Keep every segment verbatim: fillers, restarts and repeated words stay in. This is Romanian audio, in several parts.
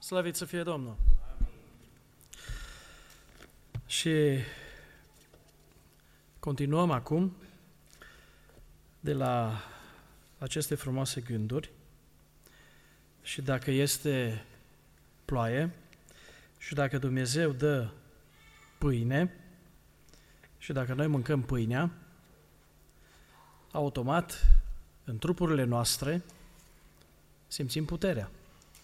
Slăvit să fie Domnul! Amin. Și continuăm acum de la aceste frumoase gânduri și dacă este ploaie și dacă Dumnezeu dă pâine și dacă noi mâncăm pâinea, automat în trupurile noastre simțim puterea.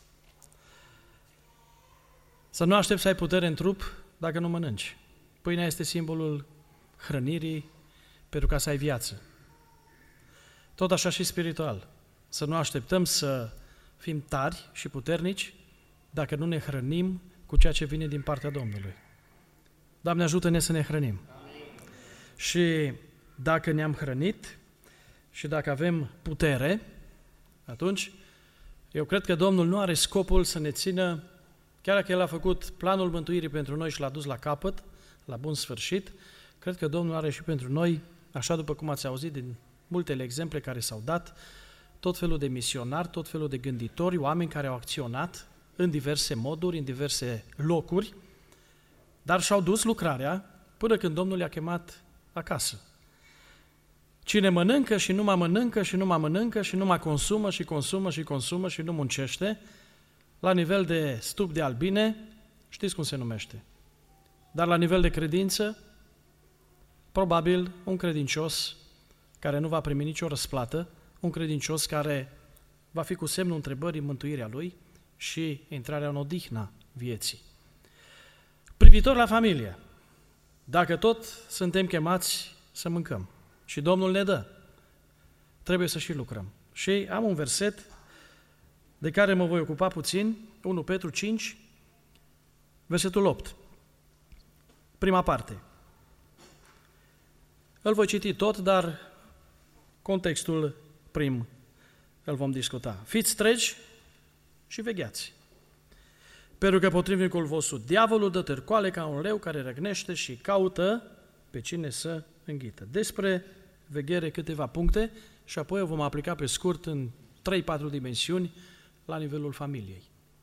Să nu aștepți să ai putere în trup dacă nu mănânci. Pâinea este simbolul hrănirii pentru ca să ai viață. Tot așa și spiritual. Să nu așteptăm să fim tari și puternici dacă nu ne hrănim cu ceea ce vine din partea Domnului. Doamne, ajută-ne să ne hrănim. Amin. Și dacă ne-am hrănit și dacă avem putere, atunci eu cred că Domnul nu are scopul să ne țină, chiar dacă El a făcut planul mântuirii pentru noi și l-a dus la capăt, la bun sfârșit, cred că Domnul are și pentru noi, așa după cum ați auzit din multele exemple care s-au dat, tot felul de misionari, tot felul de gânditori, oameni care au acționat în diverse moduri, în diverse locuri, dar și-au dus lucrarea până când Domnul i-a chemat acasă. Cine mănâncă și nu mă mănâncă și nu mă mănâncă și nu mă consumă și consumă și consumă și nu muncește, la nivel de stup de albine, știți cum se numește. Dar la nivel de credință, probabil un credincios care nu va primi nicio răsplată, un credincios care va fi cu semnul întrebării mântuirea lui și intrarea în odihna vieții. Privitor la familie, dacă tot suntem chemați să mâncăm și Domnul ne dă, trebuie să și lucrăm. Și am un verset de care mă voi ocupa puțin, unu Petru cinci, versetul opt, prima parte. Îl voi citi tot, dar contextul prim îl vom discuta. Fiți tregi și vegheați, pentru că potrivnicul vostru, diavolul, dă târcoale ca un leu care răgnește și caută pe cine să înghită. Despre veghere câteva puncte și apoi o vom aplica pe scurt în trei patru dimensiuni la nivelul familiei.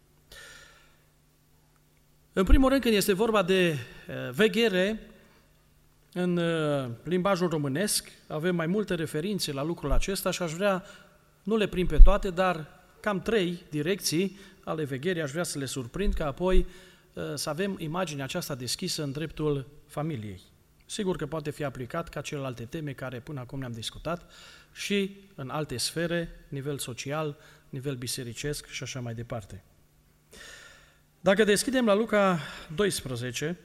În primul rând, când este vorba de veghere, în limbajul românesc avem mai multe referințe la lucrul acesta și aș vrea, nu le prind pe toate, dar cam trei direcții ale vegherii aș vrea să le surprind, ca apoi să avem imaginea aceasta deschisă în dreptul familiei. Sigur că poate fi aplicat ca celelalte teme care până acum ne-am discutat și în alte sfere, nivel social, nivel bisericesc și așa mai departe. Dacă deschidem la Luca doisprezece,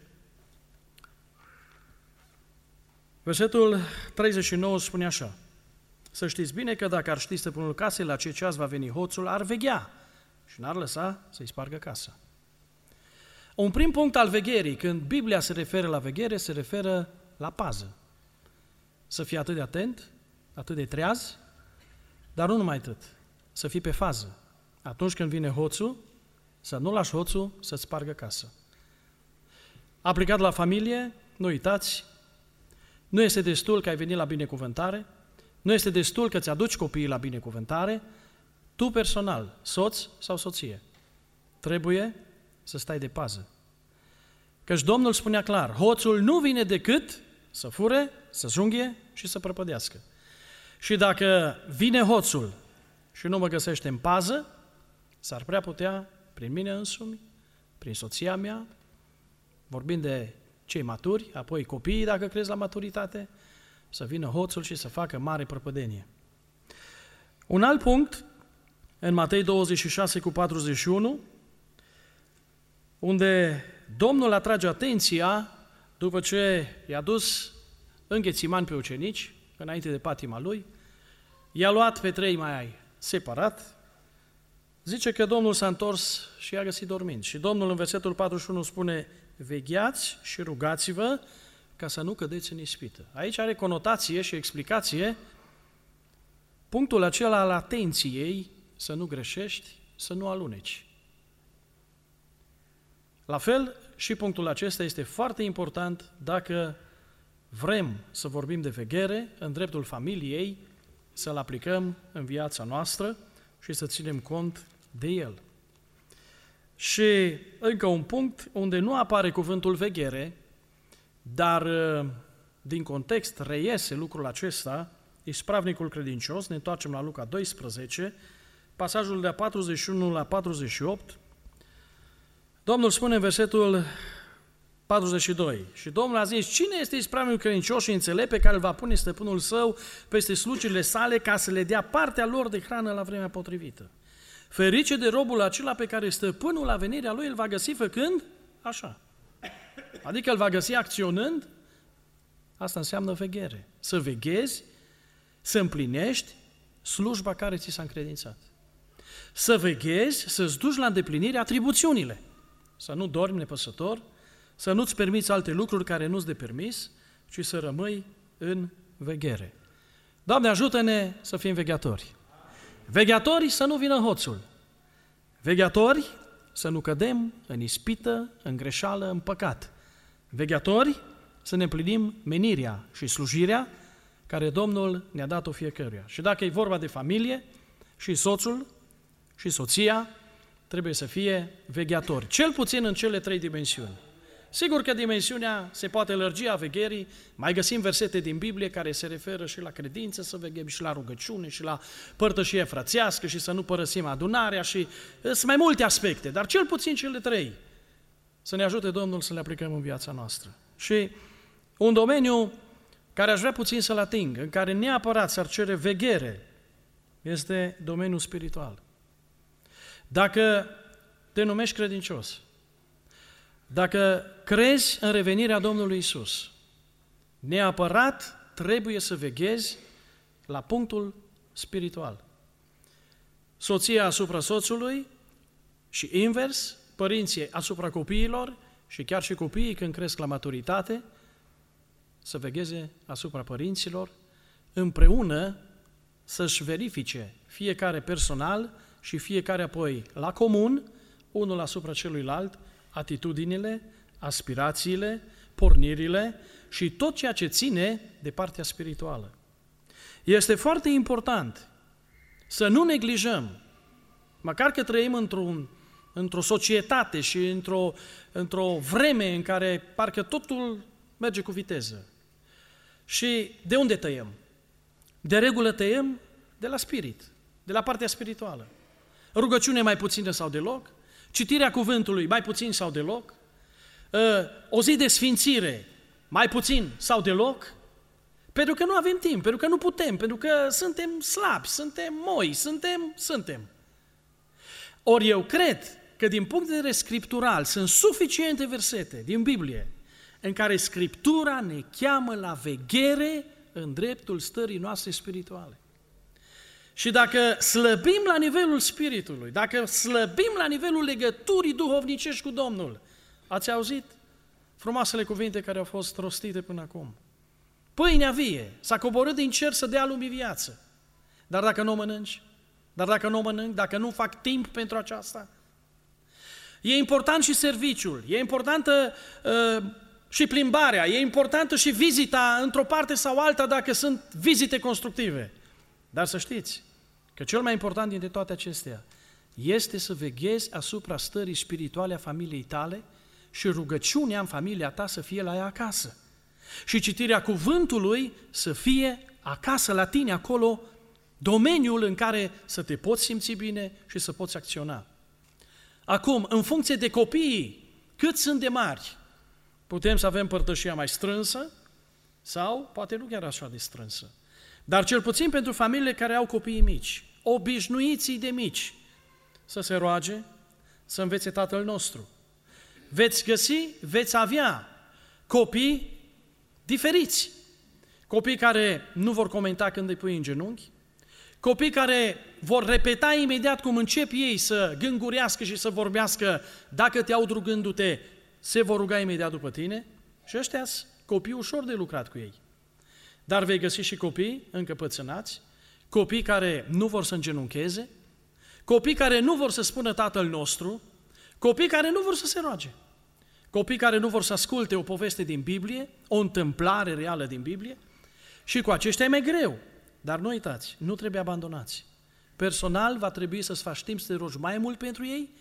versetul treizeci și nouă spune așa: să știți bine că dacă ar ști stăpânul casei la ce ceas va veni hoțul, ar veghea și n-ar lăsa să-i spargă casa. Un prim punct al vegherii, când Biblia se referă la veghere, se referă la pază. Să fii atât de atent, atât de treaz, dar nu numai atât, să fii pe fază. Atunci când vine hoțul, să nu lași hoțul să-ți spargă casa. Aplicat la familie, nu uitați, nu este destul că ai venit la binecuvântare, nu este destul că ți-aduci copiii la binecuvântare, tu personal, soț sau soție, trebuie să stai de pază. Căci Domnul spunea clar, hoțul nu vine decât să fure, să junghie și să prăpădească. Și dacă vine hoțul și nu mă găsește în pază, s-ar prea putea, prin mine însumi, prin soția mea, vorbind de cei maturi, apoi copiii, dacă crezi la maturitate, să vină hoțul și să facă mare prăpădenie. Un alt punct, în Matei douăzeci și șase cu patruzeci și unu, unde Domnul atrage atenția după ce i-a dus în Ghețimani pe ucenici, înainte de patima lui, i-a luat pe trei mai separat, zice că Domnul s-a întors și i-a găsit dormind. Și Domnul în versetul patruzeci și unu spune, vegheați și rugați-vă ca să nu cădeți în ispită. Aici are conotație și explicație punctul acela al atenției, să nu greșești, să nu aluneci. La fel, și punctul acesta este foarte important dacă vrem să vorbim de veghere în dreptul familiei, să-l aplicăm în viața noastră și să ținem cont de el. Și Și încă un punct unde nu apare cuvântul veghere, dar din context reiese lucrul acesta, ispravnicul credincios, ne întoarcem la Luca doisprezece, pasajul de la patruzeci și unu la patruzeci și opt, Domnul spune în versetul patruzeci și doi, și Domnul a zis, cine este ispravnicul credincios și înțelept pe care îl va pune stăpânul său peste slucile sale ca să le dea partea lor de hrană la vremea potrivită? Ferice de robul acela pe care stăpânul la venirea lui îl va găsi făcând așa. Adică îl va găsi acționând. Asta înseamnă veghere. Să veghezi, să împlinești slujba care ți s-a încredințat. Să veghezi, să-ți duci la îndeplinire atribuțiunile. Să nu dormi nepăsător, să nu-ți permiți alte lucruri care nu-ți de permis, ci să rămâi în veghere. Doamne, ajută-ne să fim vegheatori. Vegheatori să nu vină hoțul. Vegheatori să nu cădem în ispită, în greșeală, în păcat. Vegheatori să ne împlinim menirea și slujirea care Domnul ne-a dat-o fiecăruia. Și dacă e vorba de familie, și soțul și soția trebuie să fie vegheatori, cel puțin în cele trei dimensiuni. Sigur că dimensiunea se poate lărgi a vegherii, mai găsim versete din Biblie care se referă și la credință, să veghem și la rugăciune și la părtășie frățească și să nu părăsim adunarea și sunt mai multe aspecte, dar cel puțin cele trei să ne ajute Domnul să le aplicăm în viața noastră. Și un domeniu care aș vrea puțin să-l ating, în care neapărat s-ar cere veghere, este domeniul spiritual. Dacă te numești credincios, dacă crezi în revenirea Domnului Iisus, neapărat trebuie să veghezi la punctul spiritual. Soția asupra soțului și invers, părinții asupra copiilor și chiar și copiii când cresc la maturitate, să vegheze asupra părinților, împreună să-și verifice fiecare personal și fiecare apoi la comun, unul asupra celuilalt, atitudinile, aspirațiile, pornirile și tot ceea ce ține de partea spirituală. Este foarte important să nu neglijăm, măcar că trăim într-un, într-o societate și într-o, într-o vreme în care parcă totul merge cu viteză. Și de unde tăiem? De regulă tăiem de la spirit, de la partea spirituală. Rugăciune mai puțină sau deloc, citirea cuvântului mai puțin sau deloc, o zi de sfințire mai puțin sau deloc, pentru că nu avem timp, pentru că nu putem, pentru că suntem slabi, suntem moi, suntem, suntem. Ori eu cred că din punct de vedere scriptural sunt suficiente versete din Biblie în care Scriptura ne cheamă la veghere în dreptul stării noastre spirituale. Și dacă slăbim la nivelul spiritului, dacă slăbim la nivelul legăturii duhovnicești cu Domnul, ați auzit frumoasele cuvinte care au fost rostite până acum. Pâinea vie s-a coborât din cer să dea lumii viață. Dar dacă nu o mănânci, dar dacă nu o mănânc, dacă nu fac timp pentru aceasta, e important și serviciul, e importantă uh, și plimbarea, e importantă și vizita într-o parte sau alta dacă sunt vizite constructive. Dar să știți că cel mai important dintre toate acestea este să veghezi asupra stării spirituale a familiei tale și rugăciunea în familia ta să fie la ea acasă. Și citirea cuvântului să fie acasă la tine, acolo, domeniul în care să te poți simți bine și să poți acționa. Acum, în funcție de copiii, cât sunt de mari, putem să avem părtășia mai strânsă sau poate nu chiar așa de strânsă. Dar cel puțin pentru familiile care au copii mici, obișnuiții de mici, să se roage, să învețe Tatăl nostru. Veți găsi, veți avea copii diferiți. Copii care nu vor comenta când îi pui în genunchi, copii care vor repeta imediat cum încep ei să gângurească și să vorbească, dacă te aud rugându-te, se vor ruga imediat după tine și ăștia-s copii ușor de lucrat cu ei. Dar vei găsi și copii încăpățânați, copii care nu vor să îngenuncheze, copii care nu vor să spună Tatăl nostru, copii care nu vor să se roage, copii care nu vor să asculte o poveste din Biblie, o întâmplare reală din Biblie, și cu aceștia e mai greu. Dar nu uitați, nu trebuie abandonați. Personal va trebui să-ți faci timp să te rogi mai mult pentru ei,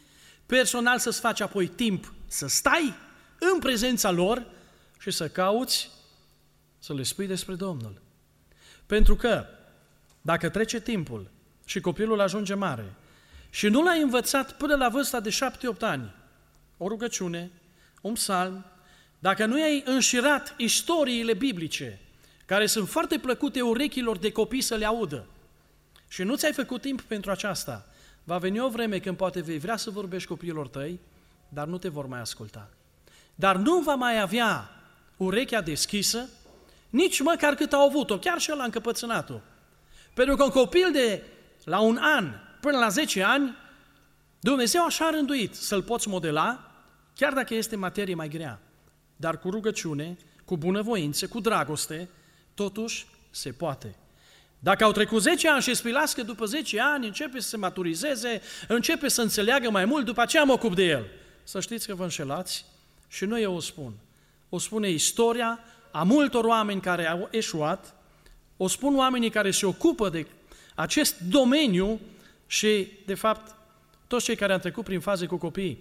personal să-ți faci apoi timp să stai în prezența lor și să cauți să le spui despre Domnul. Pentru că dacă trece timpul și copilul ajunge mare și nu l-ai învățat până la vârsta de șapte-opt ani, o rugăciune, un psalm, dacă nu i-ai înșirat istoriile biblice, care sunt foarte plăcute urechilor de copii să le audă, și nu ți-ai făcut timp pentru aceasta, va veni o vreme când poate vei vrea să vorbești copiilor tăi, dar nu te vor mai asculta. Dar nu va mai avea urechea deschisă, nici măcar cât au avut-o, chiar și ăla încăpățânat-o. Pentru că un copil de la un an până la zece ani, Dumnezeu așa a rânduit să-l poți modela, chiar dacă este materie mai grea. Dar cu rugăciune, cu bunăvoință, cu dragoste, totuși se poate. Dacă au trecut zece ani și spilască, după zece ani începe să se maturizeze, începe să înțeleagă mai mult, după aceea mă ocup de el. Să știți că vă înșelați și nu eu o spun. O spune istoria a multor oameni care au eșuat, o spun oamenii care se ocupă de acest domeniu și, de fapt, toți cei care au trecut prin faze cu copii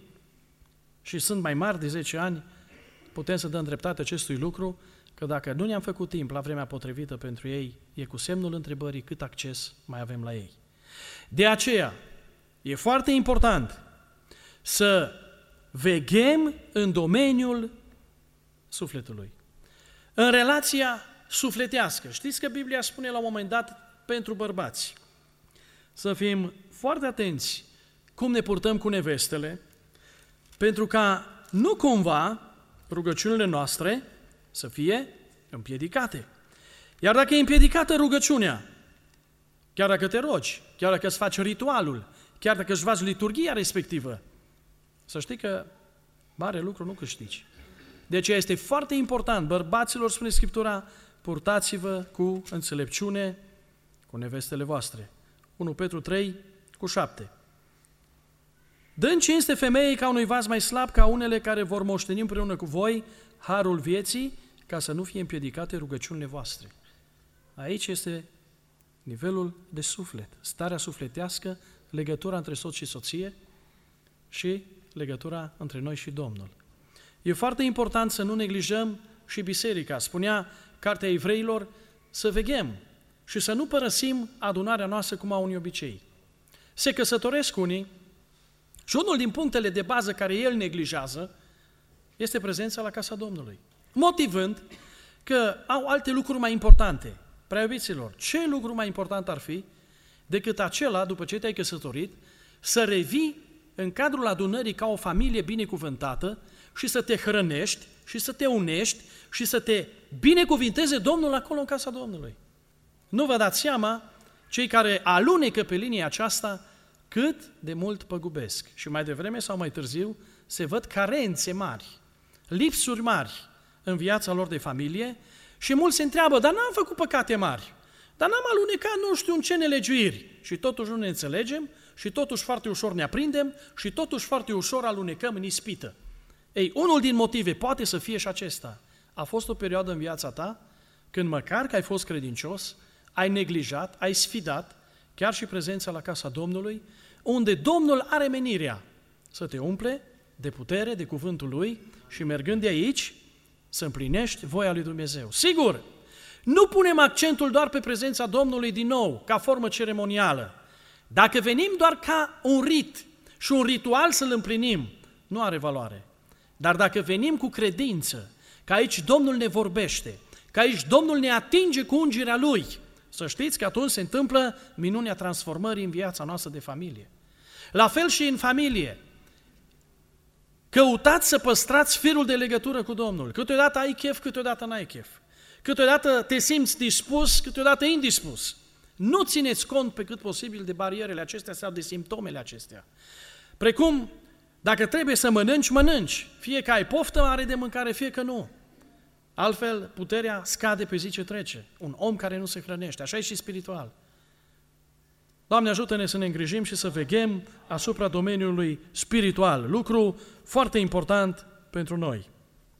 și sunt mai mari de zece ani, putem să dăm dreptate acestui lucru, că dacă nu ne-am făcut timp la vremea potrivită pentru ei, e cu semnul întrebării cât acces mai avem la ei. De aceea, e foarte important să veghem în domeniul sufletului. În relația sufletească. Știți că Biblia spune la un moment dat pentru bărbați să fim foarte atenți cum ne purtăm cu nevestele, pentru ca nu cumva rugăciunile noastre să fie împiedicate. Iar dacă e împiedicată rugăciunea, chiar dacă te rogi, chiar dacă îți faci ritualul, chiar dacă își faci liturghia respectivă, să știi că mare lucru nu câștigi. De aceea este foarte important, bărbaților, spune Scriptura, purtați-vă cu înțelepciune cu nevestele voastre. unu Petru trei cu șapte. Dând cinste femeii ca unui vas mai slab ca unele care vor moșteni împreună cu voi harul vieții, ca să nu fie împiedicate rugăciunile voastre. Aici este nivelul de suflet, starea sufletească, legătura între soț și soție și legătura între noi și Domnul. E foarte important să nu neglijăm și biserica. Spunea Cartea Evreilor să veghem și să nu părăsim adunarea noastră cum au unii obicei. Se căsătoresc unii și unul din punctele de bază care el neglijează este prezența la casa Domnului. Motivând că au alte lucruri mai importante. Prea iubiților, ce lucru mai important ar fi decât acela, după ce te-ai căsătorit, să revii în cadrul adunării ca o familie binecuvântată și să te hrănești și să te unești și să te binecuvinteze Domnul acolo în casa Domnului. Nu vă dați seama, cei care alunecă pe linia aceasta, cât de mult păgubesc. Și mai devreme sau mai târziu se văd carențe mari, lipsuri mari în viața lor de familie și mulți se întreabă, dar n-am făcut păcate mari, dar n-am alunecat nu știu în ce nelegiuiri și totuși nu ne înțelegem și totuși foarte ușor ne aprindem și totuși foarte ușor alunecăm în ispită. Ei, unul din motive poate să fie și acesta. A fost o perioadă în viața ta când măcar că ai fost credincios, ai neglijat, ai sfidat chiar și prezența la casa Domnului, unde Domnul are menirea să te umple de putere, de cuvântul Lui și mergând de aici să împlinești voia lui Dumnezeu. Sigur, nu punem accentul doar pe prezența Domnului din nou, ca formă ceremonială. Dacă venim doar ca un rit și un ritual să-l împlinim, nu are valoare. Dar dacă venim cu credință, că aici Domnul ne vorbește, că aici Domnul ne atinge cu ungerea Lui, să știți că atunci se întâmplă minunea transformării în viața noastră de familie. La fel și în familie. Căutați să păstrați firul de legătură cu Domnul. Câteodată ai chef, câteodată n-ai chef. Câteodată te simți dispus, câteodată indispus. Nu țineți cont pe cât posibil de barierele acestea sau de simptomele acestea. Precum, dacă trebuie să mănânci, mănânci. Fie că ai poftă mare de mâncare, fie că nu. Altfel, puterea scade pe zi ce trece. Un om care nu se hrănește. Așa e și spiritual. Doamne, ajută-ne să ne îngrijim și să veghem asupra domeniului spiritual. Lucru foarte important pentru noi.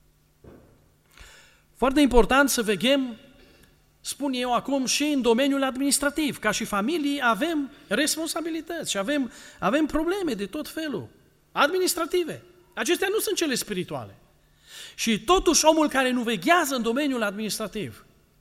Foarte important să veghem, spun eu acum, și în domeniul administrativ. Ca și familii avem responsabilități și avem, avem probleme de tot felul. administrative. Acestea nu sunt cele spirituale. Și totuși omul care nu veghează în domeniul administrativ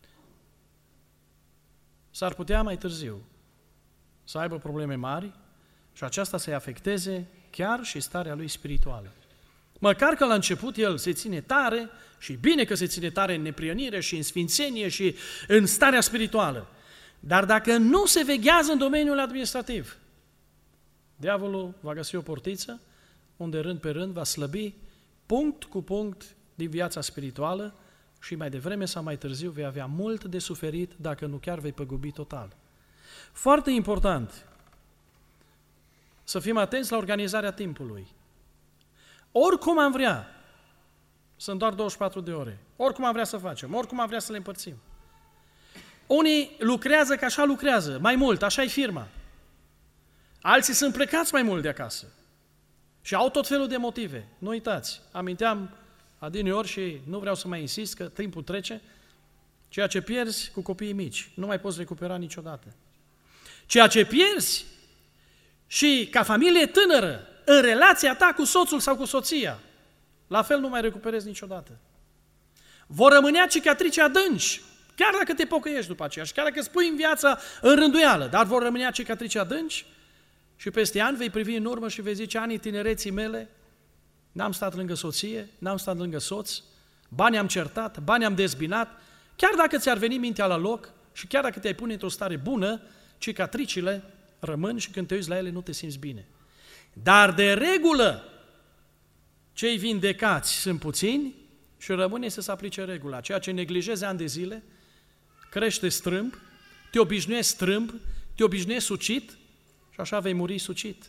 s-ar putea mai târziu să aibă probleme mari și aceasta să-i afecteze chiar și starea lui spirituală. Măcar că la început el se ține tare și bine că se ține tare în neprihănire și în sfințenie și în starea spirituală. Dar dacă nu se veghează în domeniul administrativ, diavolul va găsi o portiță unde rând pe rând va slăbi punct cu punct din viața spirituală și mai devreme sau mai târziu vei avea mult de suferit, dacă nu chiar vei păgubi total. Foarte important să fim atenți la organizarea timpului. Oricum am vrea, sunt doar douăzeci și patru de ore, oricum am vrea să facem, oricum am vrea să le împărțim. Unii lucrează că așa lucrează, mai mult, așa e firma. Alții sunt plecați mai mult de acasă și au tot felul de motive. Nu uitați, aminteam adineori și nu vreau să mai insist că timpul trece, ceea ce pierzi cu copiii mici, nu mai poți recupera niciodată. Ceea ce pierzi și ca familie tânără, în relația ta cu soțul sau cu soția, la fel nu mai recuperezi niciodată. Vor rămânea cicatrice adânci, chiar dacă te pocăiești după aceea și chiar dacă spui în viața în rânduială, dar vor rămânea cicatrice adânci și peste ani vei privi în urmă și vei zice: anii tinereții mele, n-am stat lângă soție, n-am stat lângă soț, bani am certat, bani am dezbinat, chiar dacă ți-ar veni mintea la loc și chiar dacă te-ai pune într-o stare bună, cicatricile rămân și când te uiți la ele nu te simți bine. Dar de regulă, cei vindecați sunt puțini și rămâne să se aplice regula. Ceea ce neglijezi ani de zile, crește strâmb, te obișnuiești strâmb, te obișnuiești sucit și așa vei muri sucit.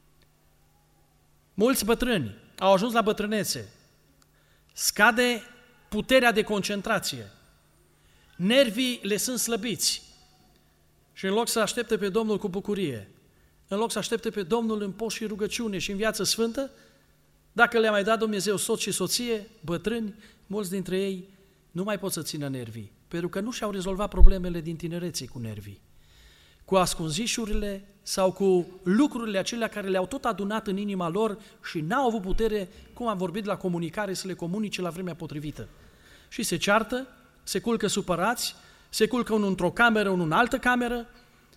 Mulți bătrâni au ajuns la bătrânețe, scade puterea de concentrație, nervii le sunt slăbiți și în loc să aștepte pe Domnul cu bucurie, în loc să aștepte pe Domnul în post și rugăciune și în viață sfântă, dacă le-a mai dat Dumnezeu soț și soție, bătrâni, mulți dintre ei nu mai pot să țină nervii, pentru că nu și-au rezolvat problemele din tinerețe cu nervii, cu ascunzișurile sau cu lucrurile acelea care le-au tot adunat în inima lor și n-au avut putere, cum am vorbit la comunicare, să le comunice la vremea potrivită. Și se ceartă, se culcă supărați, se culcă unul într-o cameră, unul în altă cameră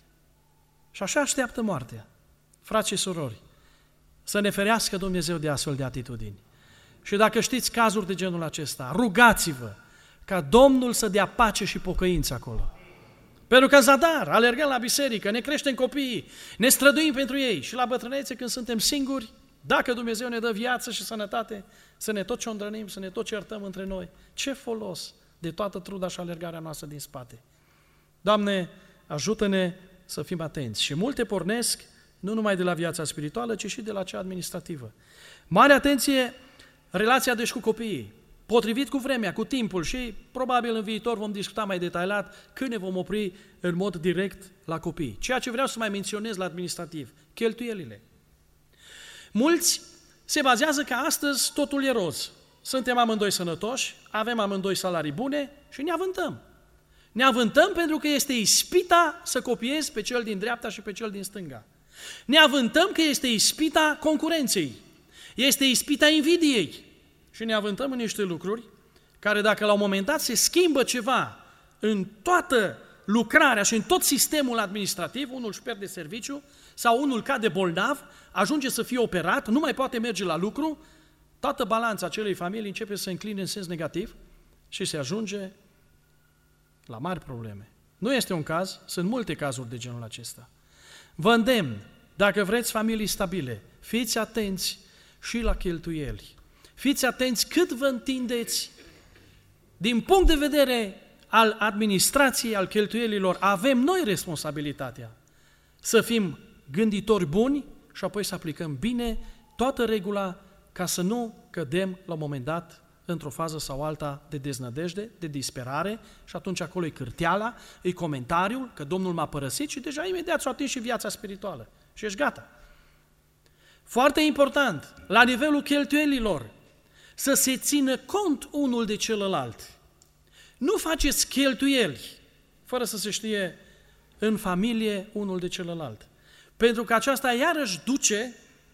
și așa așteaptă moartea. Frați și surori, să ne ferească Dumnezeu de astfel de atitudini. Și dacă știți cazuri de genul acesta, rugați-vă ca Domnul să dea pace și pocăință acolo. Pentru că în zadar, alergăm la biserică, ne creștem copiii, ne străduim pentru ei și la bătrânețe când suntem singuri, dacă Dumnezeu ne dă viață și sănătate, să ne tot ciondrănim, să ne tot certăm între noi. Ce folos de toată truda și alergarea noastră din spate? Doamne, ajută-ne să fim atenți. Și multe pornesc nu numai de la viața spirituală, ci și de la cea administrativă. Mare atenție, relația deci cu copiii, potrivit cu vremea, cu timpul și probabil în viitor vom discuta mai detaliat când ne vom opri în mod direct la copii. Ceea ce vreau să mai menționez la administrativ, cheltuielile. Mulți se bazează că astăzi totul e roz. Suntem amândoi sănătoși, avem amândoi salarii bune și ne avântăm. Ne avântăm pentru că este ispita să copiezi pe cel din dreapta și pe cel din stânga. Ne avântăm că este ispita concurenței, este ispita invidiei și ne avântăm în niște lucruri care dacă la un moment dat se schimbă ceva în toată lucrarea și în tot sistemul administrativ, unul își pierde serviciu sau unul cade bolnav, ajunge să fie operat, nu mai poate merge la lucru, toată balanța acelei familii începe să se încline în sens negativ și se ajunge la mari probleme. Nu este un caz, sunt multe cazuri de genul acesta. Vă îndemn, dacă vreți familii stabile, fiți atenți și la cheltuieli. Fiți atenți cât vă întindeți. Din punct de vedere al administrației, al cheltuielilor, avem noi responsabilitatea să fim gânditori buni și apoi să aplicăm bine toată regula ca să nu cădem la un moment dat într-o fază sau alta de deznădejde, de disperare și atunci acolo e cârteala, e comentariul că Domnul m-a părăsit și deja imediat s-a atins și viața spirituală și ești gata. Foarte important, la nivelul cheltuielilor, să se țină cont unul de celălalt. Nu faceți cheltuieli fără să se știe în familie unul de celălalt. Pentru că aceasta iarăși duce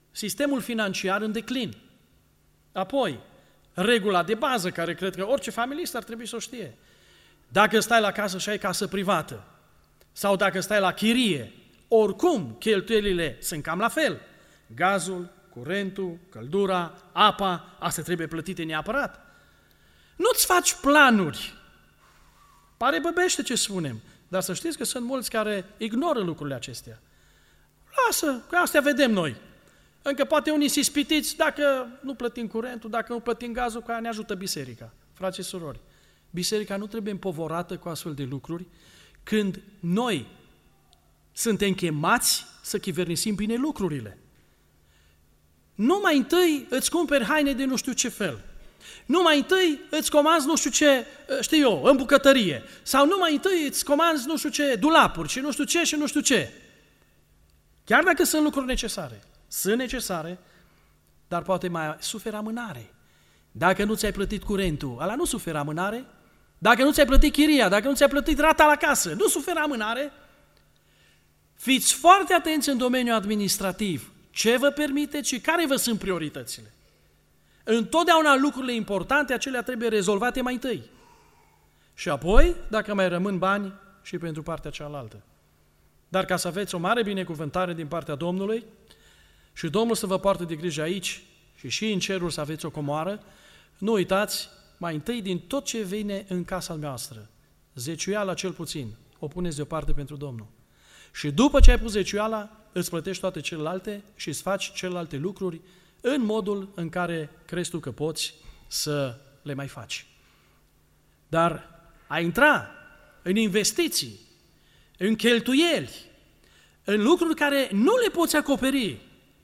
sistemul financiar în declin. Apoi, regula de bază, care cred că orice familist ar trebui să o știe. Dacă stai la casă și ai casă privată, sau dacă stai la chirie, oricum cheltuielile sunt cam la fel. Gazul, curentul, căldura, apa, astea trebuie plătite neapărat. Nu-ți faci planuri. Pare băbește ce spunem, dar să știți că sunt mulți care ignoră lucrurile acestea. Lasă, că astea vedem noi. Încă poate unii se ispitiți dacă nu plătim curentul, dacă nu plătim gazul, că aia ne ajută biserica. Frații și surori, biserica nu trebuie împovorată cu astfel de lucruri când noi suntem chemați să chivernisim bine lucrurile. Nu mai întâi îți cumperi haine de nu știu ce fel. Nu mai întâi îți comanzi nu știu ce, știu eu, în bucătărie. Sau nu mai întâi îți comanzi nu știu ce dulapuri și nu știu ce și nu știu ce. Chiar dacă sunt lucruri necesare. Sunt necesare, dar poate mai suferă amânare. Dacă nu ți-ai plătit curentul, ăla nu suferă amânare. Dacă nu ți-ai plătit chiria, dacă nu ți-ai plătit rata la casă, nu suferă amânare. Fiți foarte atenți în domeniul administrativ. Ce vă permiteți și care vă sunt prioritățile. Întotdeauna lucrurile importante, acelea trebuie rezolvate mai întâi. Și apoi, dacă mai rămân bani, și pentru partea cealaltă. Dar ca să aveți o mare binecuvântare din partea Domnului și Domnul să vă poartă de grijă aici și și în cerul să aveți o comoară, nu uitați, mai întâi din tot ce vine în casa noastră, zeciuiala cel puțin, o puneți deoparte pentru Domnul. Și după ce ai pus zeciuiala, îți plătești toate celelalte și îți faci celelalte lucruri în modul în care crezi tu că poți să le mai faci. Dar a intra în investiții, în cheltuieli, în lucruri care nu le poți acoperi,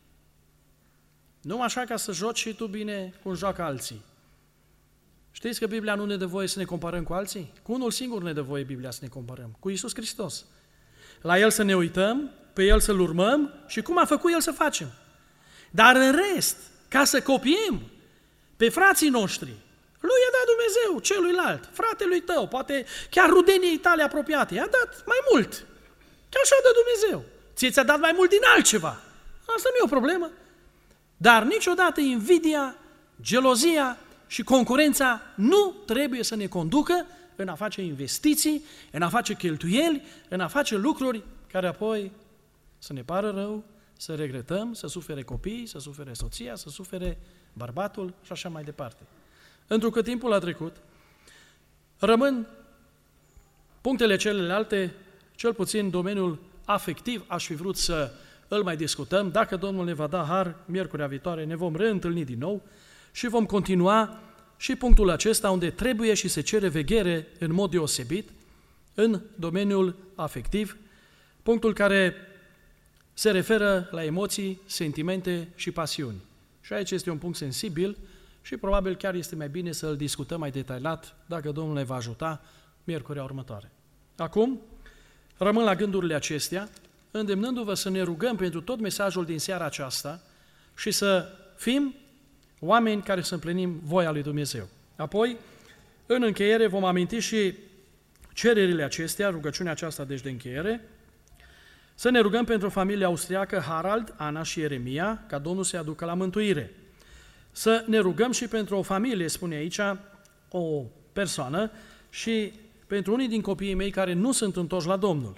nu așa ca să joci și tu bine cum joacă alții. Știți că Biblia nu ne dă voie să ne comparăm cu alții? Cu unul singur ne dă voie Biblia să ne comparăm, cu Iisus Hristos. La El să ne uităm, pe El să-L urmăm și cum a făcut El să facem. Dar în rest, ca să copiem pe frații noștri, lui i-a dat Dumnezeu celuilalt, fratelui tău, poate chiar rudeniei tale apropiate, i-a dat mai mult. Că așa dă Dumnezeu. Ție ți-a dat mai mult din altceva. Asta nu e o problemă. Dar niciodată invidia, gelozia și concurența nu trebuie să ne conducă în a face investiții, în a face cheltuieli, în a face lucruri care apoi să ne pară rău, să regretăm, să sufere copiii, să sufere soția, să sufere bărbatul și așa mai departe. Întrucât timpul a trecut, rămân punctele celelalte, cel puțin domeniul afectiv, aș fi vrut să îl mai discutăm. Dacă Domnul ne va da har, miercurea viitoare ne vom reîntâlni din nou și vom continua și punctul acesta unde trebuie și se cere veghere în mod deosebit în domeniul afectiv, punctul care se referă la emoții, sentimente și pasiuni. Și aici este un punct sensibil și probabil chiar este mai bine să îl discutăm mai detaliat, dacă Domnul ne va ajuta, miercurea următoare. Acum, rămân la gândurile acestea, îndemnându-vă să ne rugăm pentru tot mesajul din seara aceasta și să fim oameni care să împlinim voia lui Dumnezeu. Apoi, în încheiere, vom aminti și cererile acestea, rugăciunea aceasta deci de încheiere, să ne rugăm pentru familia austriacă Harald, Ana și Ieremia, ca Domnul să-i aducă la mântuire. Să ne rugăm și pentru o familie, spune aici, o persoană, și pentru unii din copiii mei care nu sunt întorși la Domnul.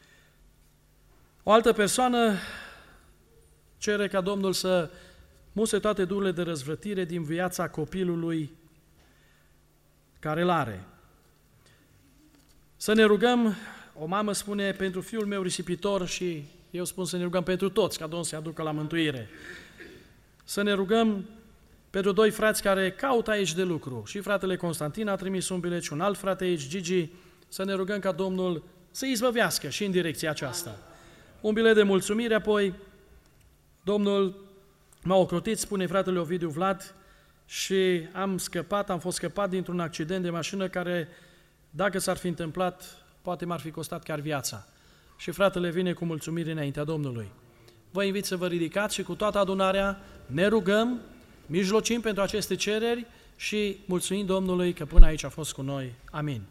O altă persoană cere ca Domnul să muse toate durile de răzvrătire din viața copilului care îl are. Să ne rugăm, o mamă spune, pentru fiul meu risipitor și eu spun să ne rugăm pentru toți, ca Domnul să-i aducă la mântuire. Să ne rugăm pentru doi frați care caută aici de lucru. Și fratele Constantin a trimis un bilet și un alt frate aici, Gigi, să ne rugăm ca Domnul să-i izbăvească și în direcția aceasta. Un bilet de mulțumire, apoi Domnul m-a ocrotit, spune fratele Ovidiu Vlad, și am scăpat, am fost scăpat dintr-un accident de mașină care, dacă s-ar fi întâmplat, poate m-ar fi costat chiar viața. Și fratele vine cu mulțumire înaintea Domnului. Vă invit să vă ridicați și cu toată adunarea ne rugăm, mijlocim pentru aceste cereri și mulțumim Domnului că până aici a fost cu noi. Amin.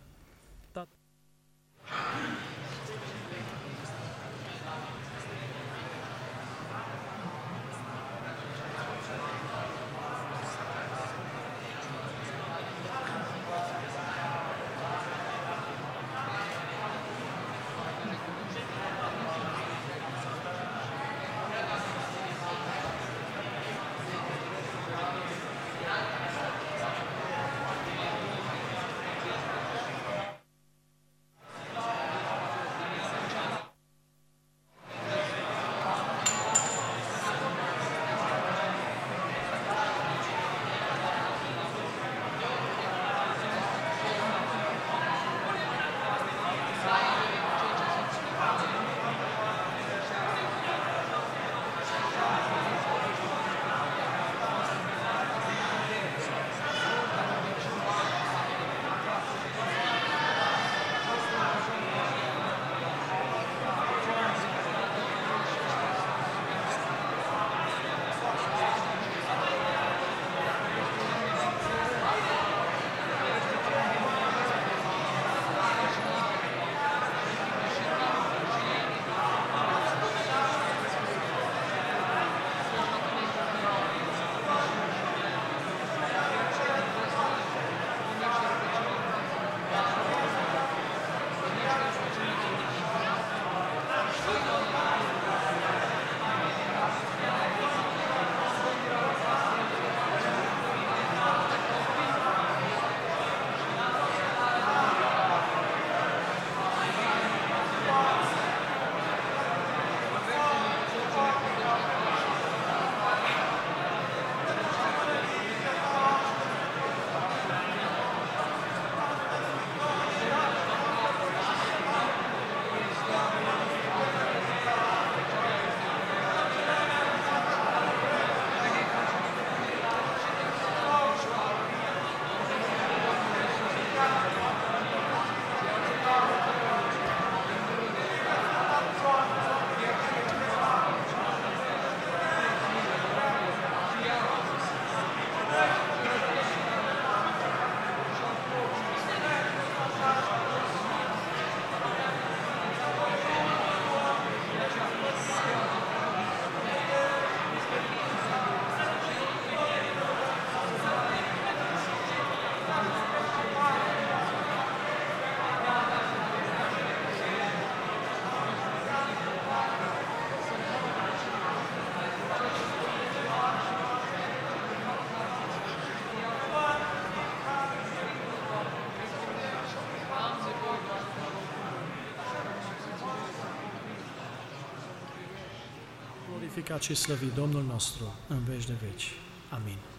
glorificat și slăvit Domnul nostru în veci de veci. Amin.